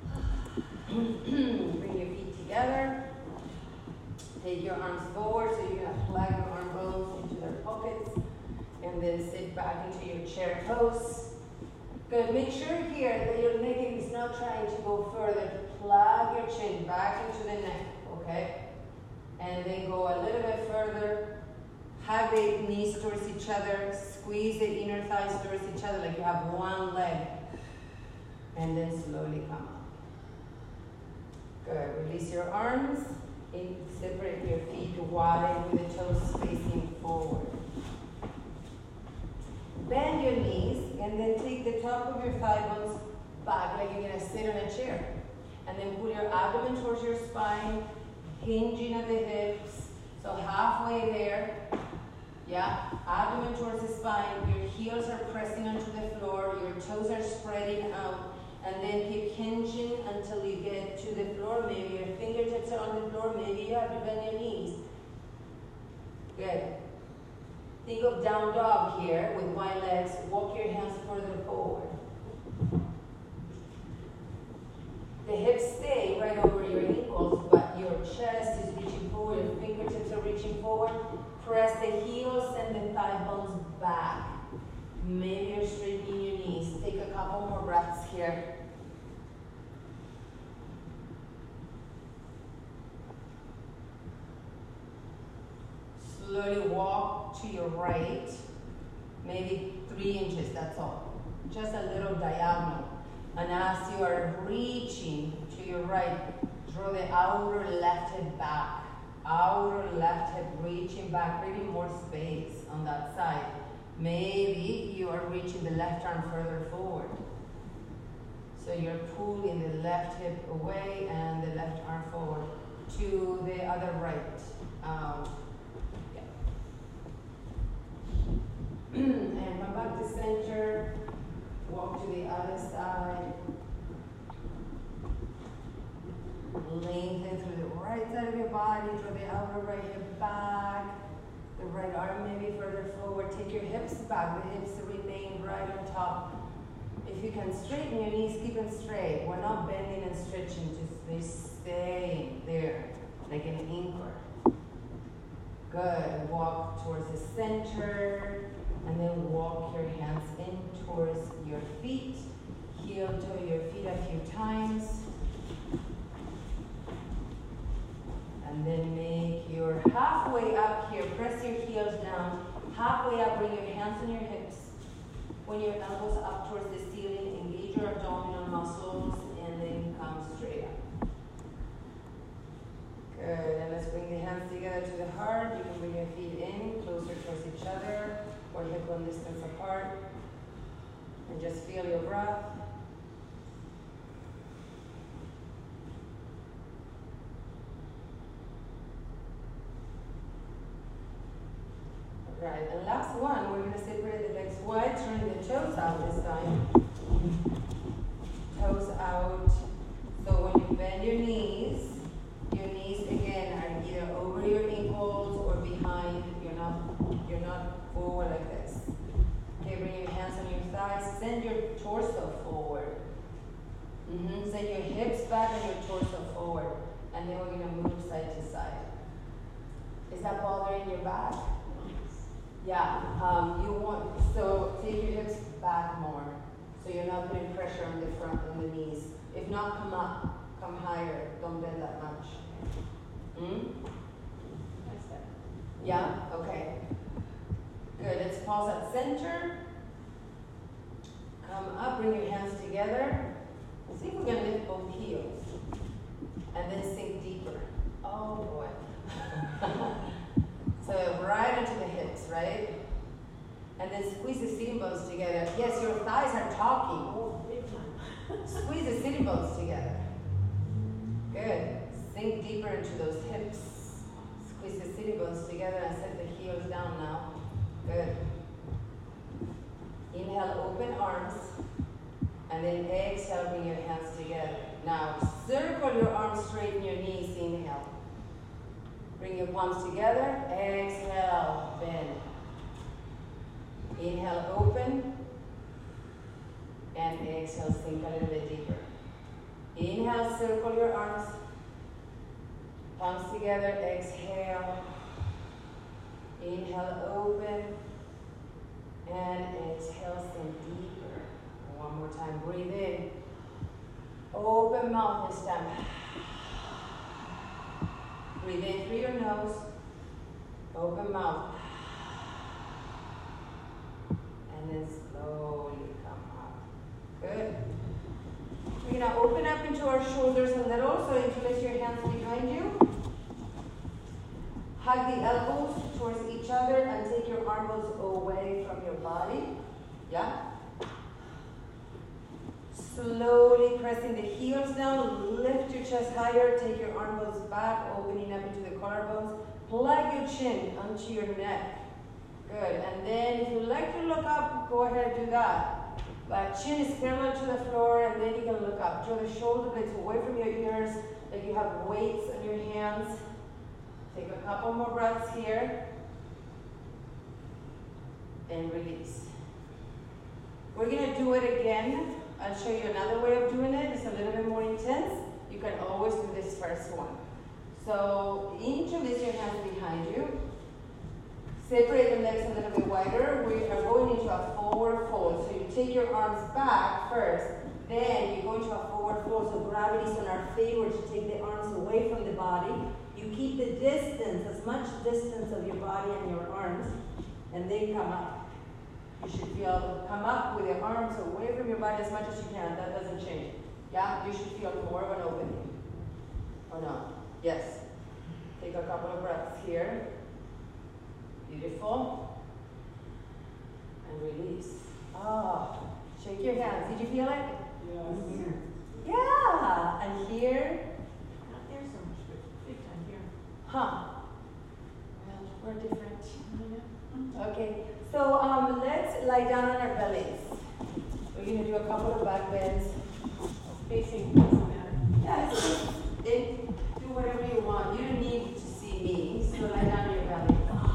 Bring your feet together. Take your arms forward so you're going to plug your arm bones into their pockets. And then sit back into your chair pose. Good. Make sure here that your neck is not trying to go further. Plug your chin back into the neck. Okay? And then go a little bit further. Hug the knees towards each other. Squeeze the inner thighs towards each other like you have one leg. And then slowly come up. Good. Release your arms. And separate your feet wide with the toes facing forward. Bend your knees and then take the top of your thigh bones back like you're going to sit on a chair. And then pull your abdomen towards your spine. Hinging at the hips, so halfway there, yeah, abdomen towards the spine, your heels are pressing onto the floor, your toes are spreading out, and then keep hinging until you get to the floor. Maybe your fingertips are on the floor, maybe you have to bend your knees. Good. Think of down dog here with wide legs, walk your hands further forward. The hips stay right over your ankles, but your chest is reaching forward, your fingertips are reaching forward. Press the heels and the thigh bones back. Maybe you're straightening your knees. Take a couple more breaths here. Slowly walk to your right, maybe three inches, that's all. Just a little diagonal. And as you are reaching to your right, draw the outer left hip back. Outer left hip reaching back, really more space on that side. Maybe you are reaching the left arm further forward. So you're pulling the left hip away and the left arm forward to the other right. Um, yeah. And come back to center. Walk to the other side. Lengthen through the right side of your body, draw the outer right hip back, the right arm maybe further forward. Take your hips back, the hips remain right on top. If you can straighten your knees, keep them straight. We're not bending and stretching, just they stay there, like an anchor. Good, walk towards the center, and then walk your hands in towards your feet. Heel toe your feet a few times. And then make your halfway up here, press your heels down. Halfway up, bring your hands on your hips. When your elbows up towards the ceiling, engage your abdominal muscles, and then come straight up. Good, and let's bring the hands together to the heart. You can bring your feet in, closer towards each other, or hip bone distance apart. And just feel your breath. Right, and last one, we're going to separate the legs wide, turn the toes out this time. Toes out. So when you bend your knees, your knees again are either over your ankles or behind. You're not, you're not forward like this. Okay, bring your hands on your thighs. Send your torso forward. Mm-hmm. Send your hips back and your torso forward. And then we're going to move side to side. Is that bothering your back? Yeah, um, you want, so take your hips back more, so you're not putting pressure on the front and the knees. If not, come up, come higher, don't bend that much. Hmm? Yeah, okay. Good, let's pause at center. Come up, bring your hands together. See if we can lift both heels. And then sink deeper. Oh boy. So right into the hips, right? And then squeeze the sitting bones together. Yes, your thighs are talking. Oh, big time. Squeeze the sitting bones together. Good. Sink deeper into those hips. Squeeze the sitting bones together and set the heels down now. Good. Inhale, open arms. And then exhale, bring your hands together. Now, circle your arms, straighten your knees. Inhale. Bring your palms together. Exhale, bend. Inhale, open. And exhale, sink a little bit deeper. Inhale, circle your arms. Palms together, exhale. Inhale, open. And exhale, sink deeper. One more time, breathe in. Open mouth this time. Breathe in through your nose. Open mouth. And then slowly come up. Good. We're going to open up into our shoulders a little, so interlace your hands behind you. Hug the elbows towards each other and take your arms away from your body. Yeah? Slowly pressing the heels down, lift your chest higher, take your arms back, opening up into the collarbones. Plug your chin onto your neck. Good, and then if you like to look up, go ahead and do that. But chin is parallel to the floor, and then you can look up. Draw the shoulder blades away from your ears, like you have weights on your hands. Take a couple more breaths here. And release. We're gonna do it again. I'll show you another way of doing it. It's a little bit more intense. You can always do this first one. So interlace your hands behind you. Separate the legs a little bit wider. We are going into a forward fold. So you take your arms back first. Then you go into a forward fold. So gravity's in our favor to take the arms away from the body. You keep the distance, as much distance of your body and your arms. And then come up. You should feel, come up with your arms away from your body as much as you can. That doesn't change. Yeah? You should feel more of an opening. Or not? Yes. Take a couple of breaths here. Beautiful. And release. Ah, shake your hands. Did you feel it? Yes. Yeah. And here. Not there so much, but big time here. Huh. Well, we're different. Okay. So um, let's lie down on our bellies. We're going to do a couple of back bends. Facing doesn't matter. Yeah, it's, And do whatever you want. You don't need to see me, so lie down on your belly.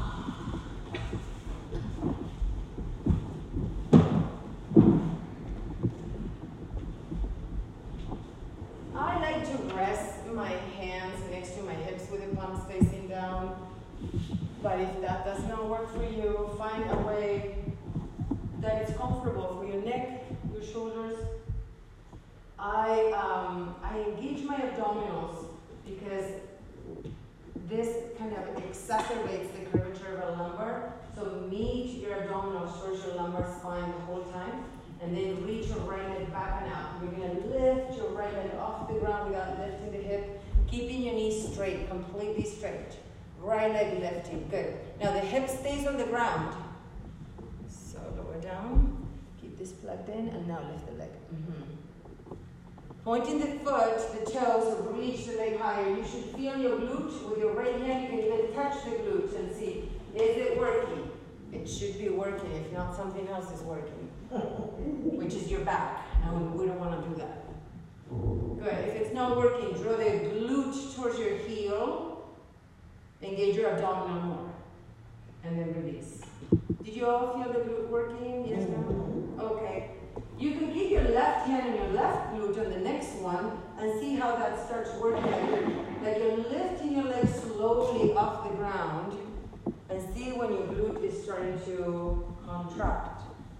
I like to rest my hands next to my hips with the palms facing down. But if that does not work for you, find a way that is comfortable for your neck, your shoulders. I, um, I engage my abdominals because this kind of exacerbates the curvature of a lumbar. So meet your abdominals towards your lumbar spine the whole time, and then reach your right leg back and out. You're gonna lift your right leg off the ground without lifting the hip, keeping your knees straight, completely straight. Right leg lifting, good. Now the hip stays on the ground. So lower down, keep this plugged in, and now lift the leg. Mm-hmm. Pointing the foot, the toes, reach the leg higher. You should feel your glute with your right hand. You can even touch the glute and see, is it working? It should be working. If not, something else is working, which is your back. And we don't want to do that. Good. If it's not working, draw the glute towards your heel. Engage your abdominal more. And then release. Did you all feel the glute working? Yes, no? Okay. You can keep your left hand and your left glute on the next one and see how that starts working. Like you're lifting your leg slowly off the ground and see when your glute is starting to contract.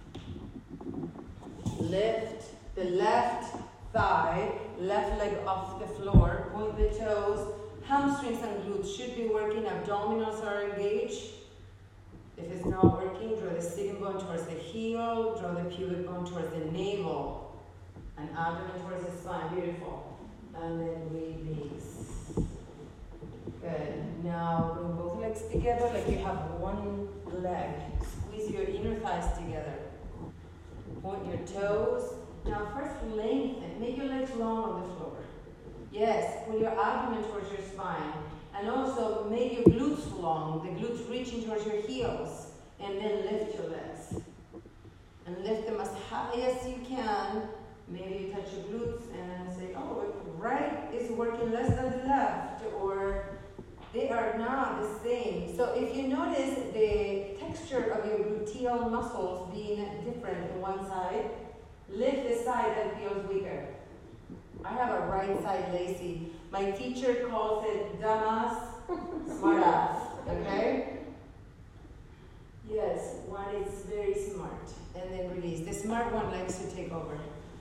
Lift the left thigh, left leg off the floor, point the toes. Hamstrings and glutes should be working, abdominals are engaged. If it's not working, draw the sitting bone towards the heel, draw the pubic bone towards the navel, and abdomen towards the spine, beautiful. And then release. Good. Now bring both legs together like you have one leg. Squeeze your inner thighs together. Point your toes. Now first lengthen, make your legs long on the floor. Yes, pull your abdomen towards your spine. And also make your glutes long, the glutes reaching towards your heels. And then lift your legs. And lift them as high as you can. Maybe you touch your glutes and say, oh, right is working less than the left. Or they are not the same. So if you notice the texture of your gluteal muscles being different on one side, lift the side that feels weaker. I have a right side lacy. My teacher calls it damas, smartass, okay? Yes, one is very smart. And then release. The smart one likes to take over.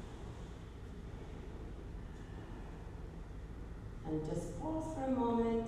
And just pause for a moment.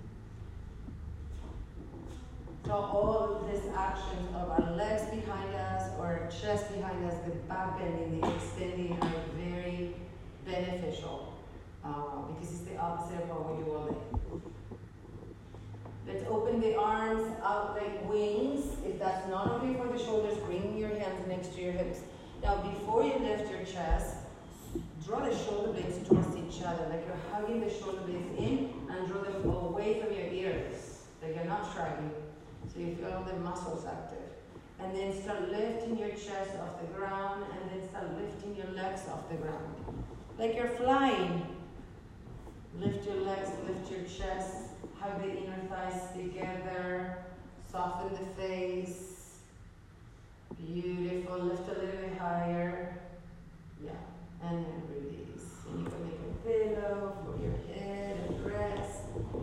So all of these actions of our legs behind us or our chest behind us, the back bending, the extending are very beneficial uh, because it's the opposite of what we do all day. Let's open the arms out like wings. If that's not okay for the shoulders, bring your hands next to your hips. Now before you lift your chest, draw the shoulder blades towards each other, like you're hugging the shoulder blades in and draw them away from your ears, like you're not shrugging. So you feel the muscles active. And then start lifting your chest off the ground and then start lifting your legs off the ground. Like you're flying. Lift your legs, lift your chest, hug the inner thighs together, soften the face. Beautiful, lift a little bit higher. Yeah, and then release. And you can make a pillow for your head and rest.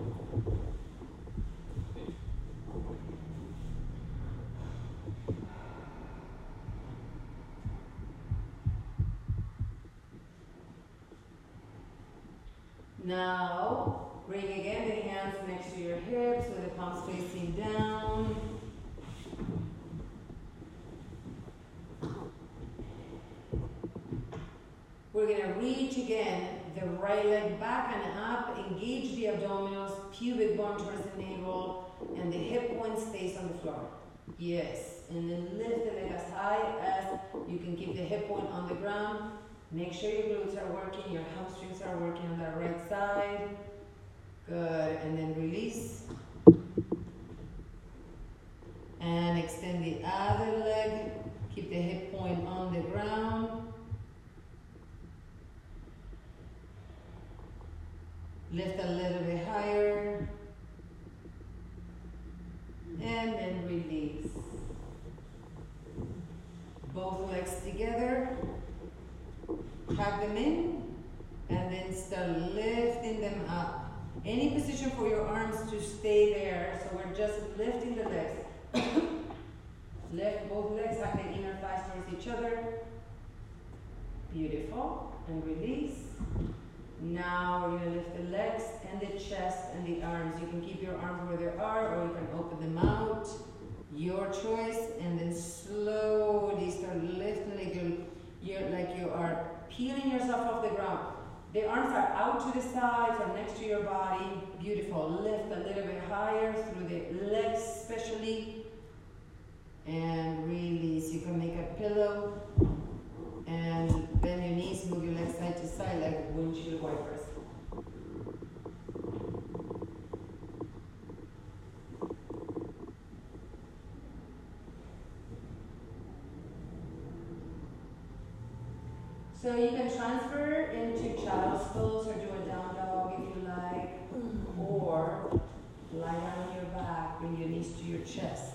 Now, bring again the hands next to your hips with the palms facing down. We're going to reach again, the right leg back and up, engage the abdominals, pubic bone towards the navel, and the hip point stays on the floor. Yes, and then lift the leg as high as you can keep the hip point on the ground. Make sure your glutes are working, your hamstrings are working on the right side. Good, and then release. And extend the other leg. Keep the hip point on the ground. Lift a little bit higher. And then release. Both legs together. Tuck them in. And then start lifting them up. Any position for your arms to stay there. So we're just lifting the legs. Lift both legs, hug the inner thighs towards each other. Beautiful. And release. Now we're going to lift the legs and the chest and the arms. You can keep your arms where they are, or you can open them out. Your choice. And then slowly start lifting like you you're like you are peeling yourself off the ground. The arms are out to the sides or next to your body. Beautiful. Lift a little bit higher through the legs especially. And release. You can make a pillow. And bend your knees, move your legs side to side like windshield wipers. So you can transfer into child's pose or do a down dog if you like, or lie down on your back, bring your knees to your chest.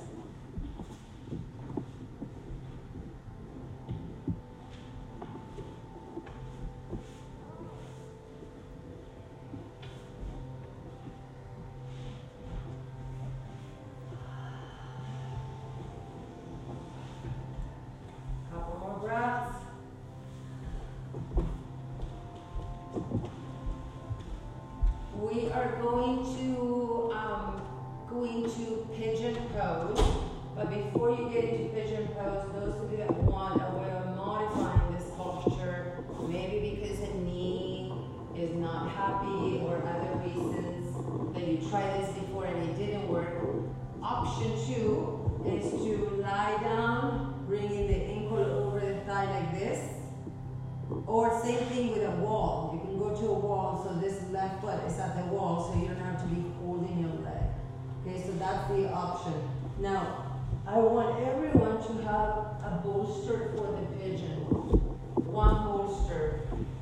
We are going to um, go into pigeon pose, but before you get into pigeon pose, those of you that want a way of modifying this posture, maybe because a knee is not happy or other reasons that you tried this before and it didn't work, option two is to lie down, bringing the ankle over the thigh like this. Or same thing with a wall. You can go to a wall, so this left foot is at the wall, so you don't have to be holding your leg. Okay, so that's the option. Now, I want everyone to have a bolster for the pigeon. One bolster.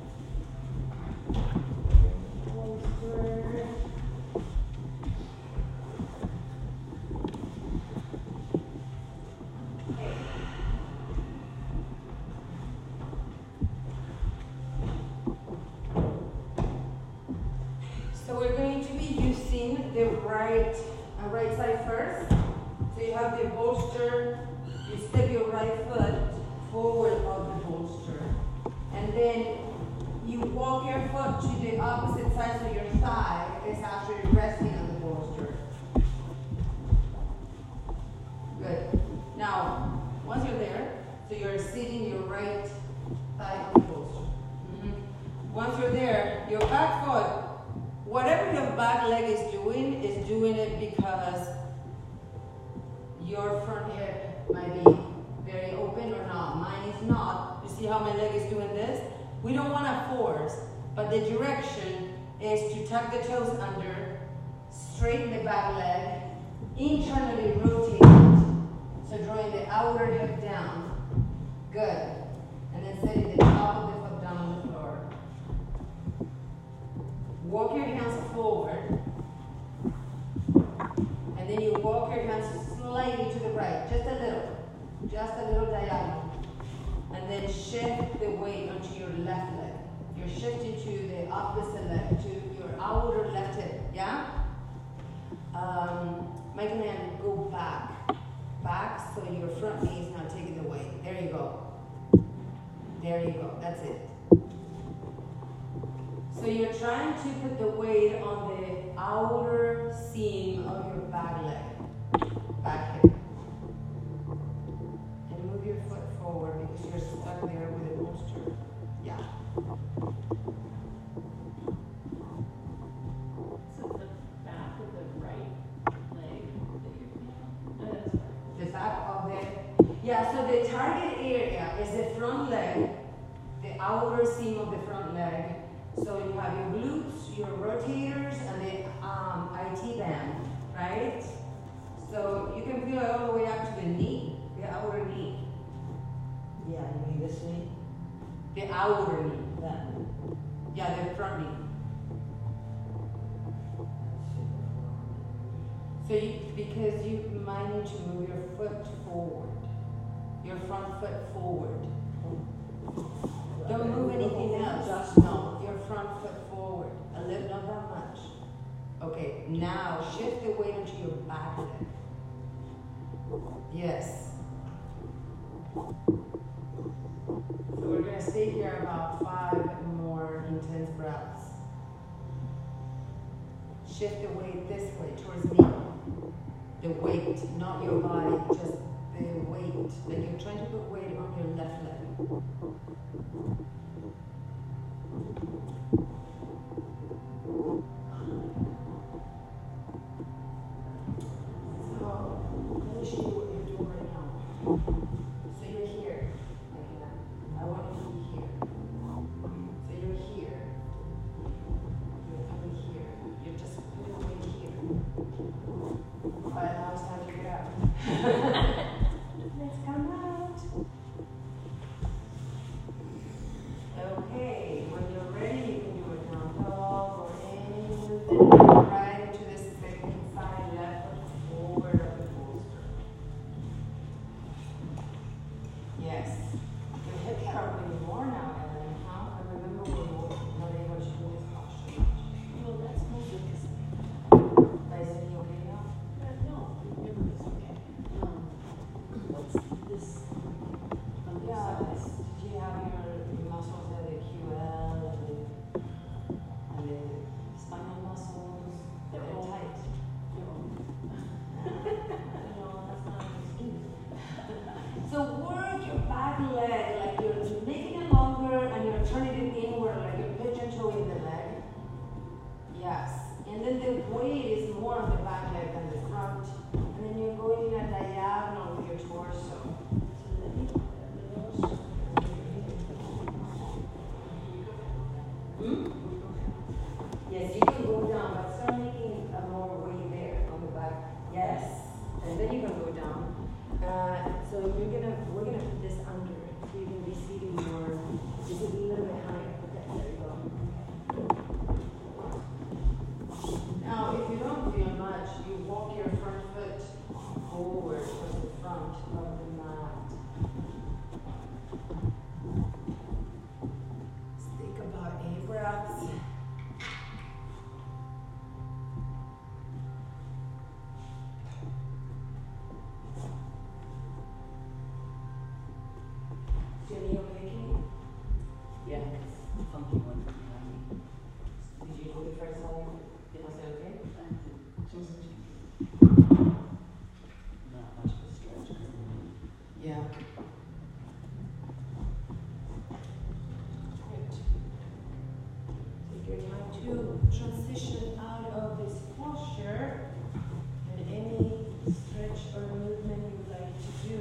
Bolster. So we're going to be using the right, uh, right side first. So you have the bolster, you step your right foot forward of the bolster. And then you walk your foot to the opposite side so your thigh is actually resting on the bolster. Good. Now, once you're there, so you're sitting your right thigh on the bolster. Mm-hmm. Once you're there, your back foot, whatever your back leg is doing, is doing it because your front hip might be very open or not. Mine is not. You see how my leg is doing this? We don't want to force, but the direction is to tuck the toes under, straighten the back leg, internally rotate it. So drawing the outer hip down. Good. And then setting the top of the foot down on the floor. Walk your hands forward, and then you walk your hands slightly to the right, just a little, just a little diagonal, and then shift the weight onto your left leg. You're shifting to the opposite leg, to your outer left hip, yeah? Um, my command, go back, back so your front knee is not taking the weight. There you go. There you go, that's it. So you're trying to put the weight on the outer seam of your back leg, back hip. And move your foot forward because you're stuck there with the bolster. Yeah. So the back of the right leg that you're feeling? No, that's right. The back of the, yeah, so the target area is the front leg, the outer seam of the front leg. So you have your glutes, your rotators, and the um, I T band, right? So you can feel it all the way up to the knee, the outer knee. Yeah, you mean this knee? The outer knee. That. Yeah, the front knee. So you, because you might need to move your foot forward, your front foot forward. Don't move anything else. Just No, your front foot forward. A little, not that much. Okay, now shift the weight onto your back leg. Yes. So we're gonna stay here about five more intense breaths. Shift the weight this way towards me. The weight, not your body, just the weight. Like you're trying to put weight on your left leg. So, let me show you what you're doing right now. So you're here, like that. I want you to be here. So you're here. You're coming here. You're just putting weight here. But now it's time to get out. Let's come out. Okay, when you're ready, you can do a down dog or any movement right into the second side, left foot forward of the bolster. Yes. Your hip can't open anymore now, Ellen, huh? I remember we were not able to do this posture much. Well, that's mostly because, But is it okay now? uh, no, everybody's okay. Um, what's this? On this Yeah, side? it's, did you have your, your muscles there, the Q L and the, and the spinal muscles? They're They're all- tight. They're all- No, that's not an excuse. So work your back leg, like you're making it longer and you're turning it inward, like you're pigeon toeing the leg. Yes. And then the weight is more on the back leg than the front. And then you're going in a diagonal with your torso. So let me, let me- Hmm? Yes, you can go down, but start making a more weight there on the back. Yes, and then you can go down. Uh, so you're gonna, we're gonna put this under. So you're gonna be seating more, just a little bit higher. Okay, there you go. Now, if you don't feel much, you walk your front foot forward towards the front of the mat. Just think about eight breaths. Jenny, okay, can you, yeah, it's funky one behind me. did you do the first one? Was it okay? I did just not much of a stretch. 'cause Yeah. Take your time to transition out of this posture and any stretch or movement you would like to do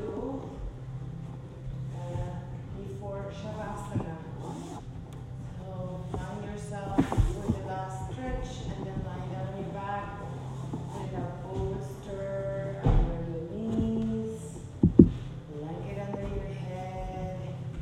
uh, before Shavasana. So find yourself with the last stretch and then lie down on your back with a bolster under your knees. Blanket under your head.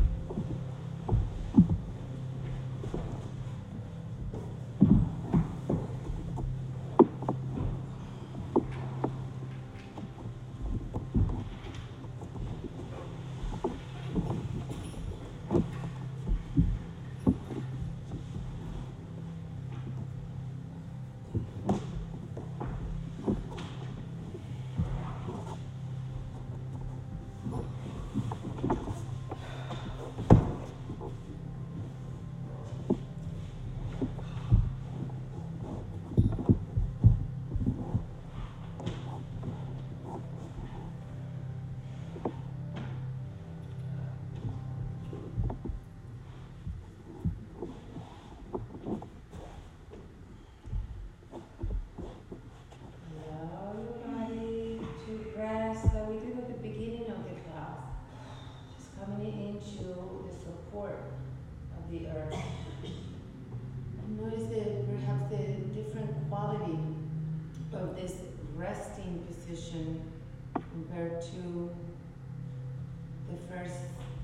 Allow your body to rest like we did at the beginning of the class. Just coming into the support of the earth. And notice the, perhaps the different quality of this resting position compared to the first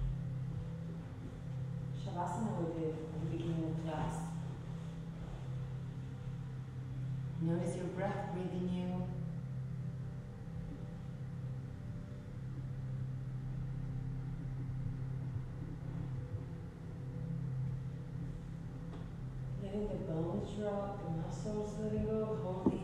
Shavasana we did at the beginning of class. Notice your breath breathing you souls letting go, holy.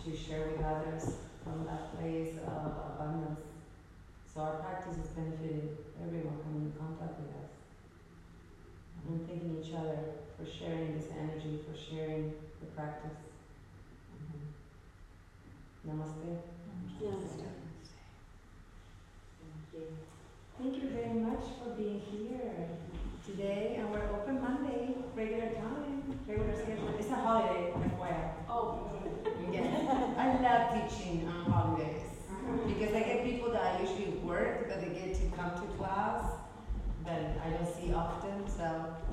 to share with others from that place of abundance. So our practice has benefited everyone coming in contact with us. And thanking each other for sharing this energy, for sharing the practice. Namaste. Namaste. Thank you. Thank you very much for being here today, and we're open Monday, regular time, regular schedule. It's a holiday, F Y I. Oh. Yeah. I love teaching on holidays because I get people that I usually work that they get to come to class that I don't see often. So